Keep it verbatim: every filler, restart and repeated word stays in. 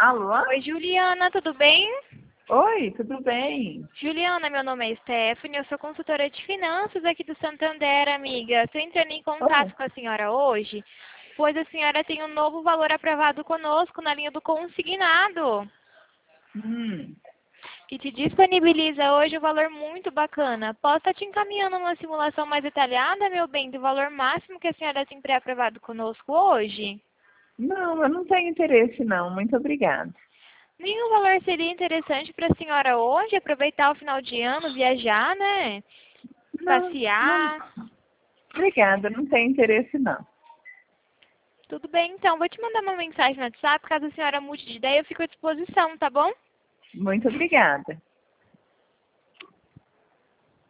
Alô? Oi, Juliana, tudo bem? Oi, tudo bem? Juliana, meu nome é Stephanie, eu sou consultora de finanças aqui do Santander, amiga. Estou entrando em Oi. contato com a senhora hoje, pois a senhora tem um novo valor aprovado conosco na linha do consignado, Hum, que te disponibiliza hoje um valor muito bacana. Posso estar te encaminhando uma simulação mais detalhada, meu bem, do valor máximo que a senhora tem pré-aprovado conosco hoje? não, eu não tenho interesse não, muito obrigada. Nenhum valor seria interessante para a senhora hoje, aproveitar o final de ano, viajar, né? Não, não, Passear. obrigada, não tenho interesse não. Tudo bem, então. Vou te mandar uma mensagem no WhatsApp. Caso a senhora mude de ideia, eu fico à disposição, tá bom? Muito obrigada.